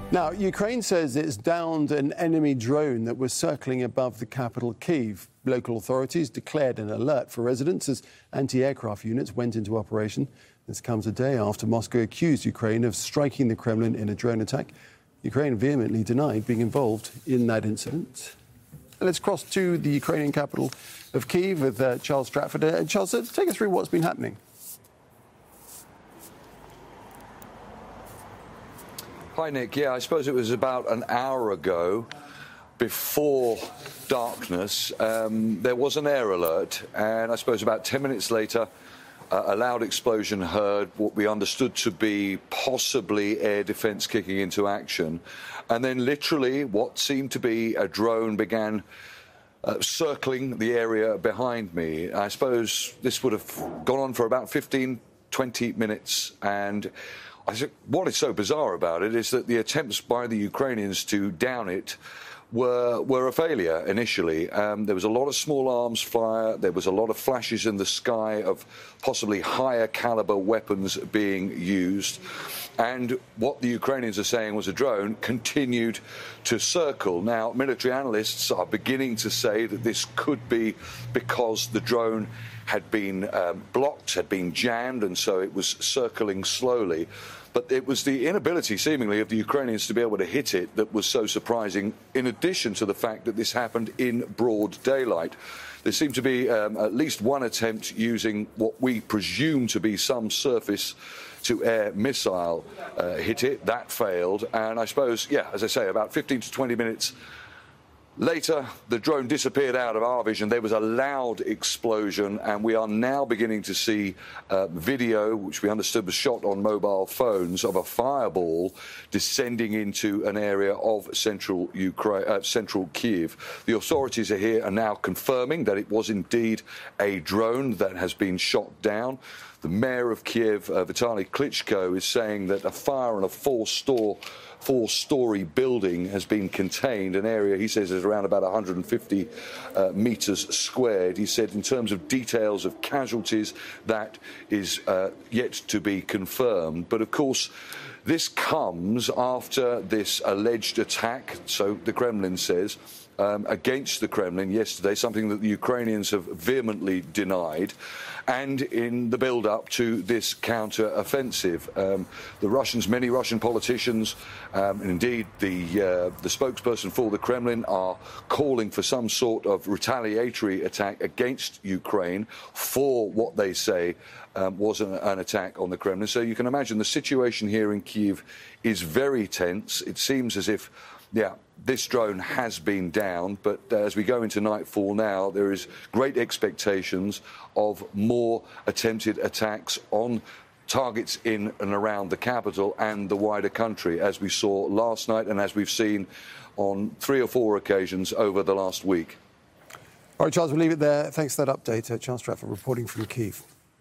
Now, Ukraine says it's downed an enemy drone that was circling above the capital, Kyiv. Local authorities declared an alert for residents as anti-aircraft units went into operation. This comes a day after Moscow accused Ukraine of striking the Kremlin in a drone attack. Ukraine vehemently denied being involved in that incident. Let's cross to the Ukrainian capital of Kyiv with Charles Stratford. Charles, take us through what's been happening. Hi, Nick. Yeah, I suppose it was about an hour ago, before darkness, there was an air alert, and I suppose about 10 minutes later, a loud explosion heard, what we understood to be possibly air defence kicking into action. And then literally what seemed to be a drone began circling the area behind me. I suppose this would have gone on for about 15, 20 minutes, and I think what is so bizarre about it is that the attempts by the Ukrainians to down it were a failure initially. There was a lot of small arms fire. There was a lot of flashes in the sky of possibly higher caliber weapons being used. And what the Ukrainians are saying was a drone continued to circle. Now, military analysts are beginning to say that this could be because the drone had been blocked, had been jammed, and so it was circling slowly. But it was the inability, seemingly, of the Ukrainians to be able to hit it that was so surprising, in addition to the fact that this happened in broad daylight. There seemed to be at least one attempt using what we presume to be some surface-to-air missile hit it. That failed. And I suppose, yeah, as I say, about 15 to 20 minutes later, the drone disappeared out of our vision. There was a loud explosion, and we are now beginning to see video, which we understood was shot on mobile phones, of a fireball descending into an area of central Kyiv. The authorities are here and now confirming that it was indeed a drone that has been shot down. The mayor of Kyiv, Vitaly Klitschko, is saying that a fire on a four-storey building has been contained, an area he says is around about 150 metres squared. He said in terms of details of casualties, that is yet to be confirmed. But of course, this comes after this alleged attack, so the Kremlin says, against the Kremlin yesterday, something that the Ukrainians have vehemently denied, and in the build-up to this counter-offensive. The Russians, many Russian politicians, and indeed the spokesperson for the Kremlin, are calling for some sort of retaliatory attack against Ukraine for what they say was an attack on the Kremlin. So you can imagine the situation here in Kyiv is very tense. It seems as if, yeah, this drone has been down, but as we go into nightfall now, there is great expectations of more attempted attacks on targets in and around the capital and the wider country, as we saw last night and as we've seen on 3 or 4 occasions over the last week. All right, Charles, we'll leave it there. Thanks for that update. Charles Stratford reporting from Kyiv.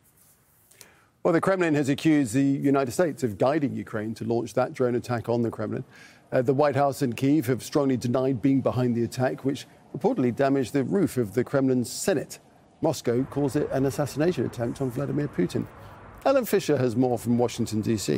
Well, the Kremlin has accused the United States of guiding Ukraine to launch that drone attack on the Kremlin. The White House and Kyiv have strongly denied being behind the attack, which reportedly damaged the roof of the Kremlin's Senate. Moscow calls it an assassination attempt on Vladimir Putin. Alan Fisher has more from Washington, D.C.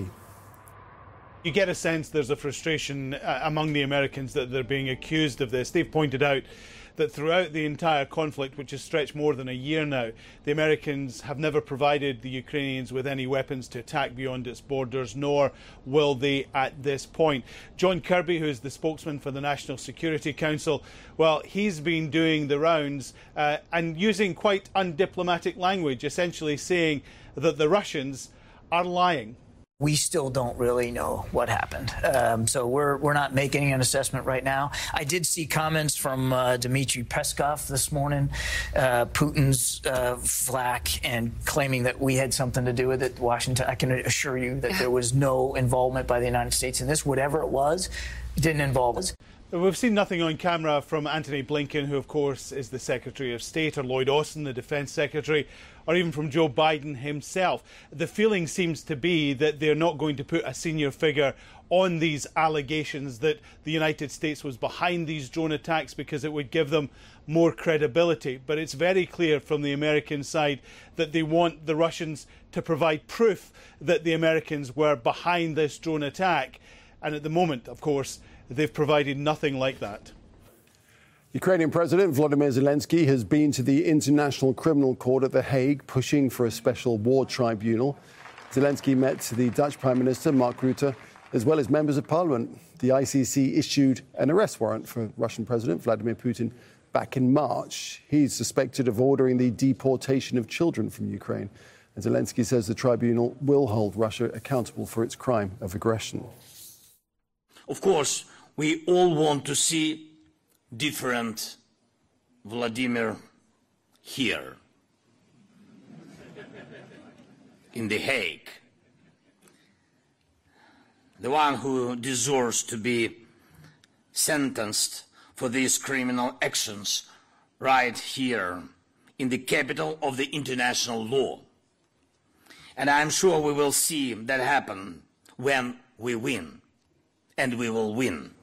You get a sense there's a frustration among the Americans that they're being accused of this. They've pointed out that throughout the entire conflict, which has stretched more than a year now, the Americans have never provided the Ukrainians with any weapons to attack beyond its borders, nor will they at this point. John Kirby, who is the spokesman for the National Security Council, well, he's been doing the rounds and using quite undiplomatic language, essentially saying that the Russians are lying. We still don't really know what happened. So we're not making an assessment right now. I did see comments from Dmitry Peskov this morning, Putin's flack, and claiming that we had something to do with it. Washington, I can assure you that there was no involvement by the United States in this. Whatever it was, it didn't involve us. We've seen nothing on camera from Antony Blinken, who of course is the Secretary of State, or Lloyd Austin, the Defence Secretary, or even from Joe Biden himself. The feeling seems to be that they're not going to put a senior figure on these allegations that the United States was behind these drone attacks because it would give them more credibility. But it's very clear from the American side that they want the Russians to provide proof that the Americans were behind this drone attack. And at the moment, of course, they've provided nothing like that. Ukrainian President Volodymyr Zelensky has been to the International Criminal Court at The Hague, pushing for a special war tribunal. Zelensky met the Dutch Prime Minister, Mark Rutte, as well as members of parliament. The ICC issued an arrest warrant for Russian President Vladimir Putin back in March. He's suspected of ordering the deportation of children from Ukraine. And Zelensky says the tribunal will hold Russia accountable for its crime of aggression. Of course, we all want to see different Vladimir here in The Hague. The one who deserves to be sentenced for these criminal actions right here in the capital of the international law. And I'm sure we will see that happen when we win. And we will win.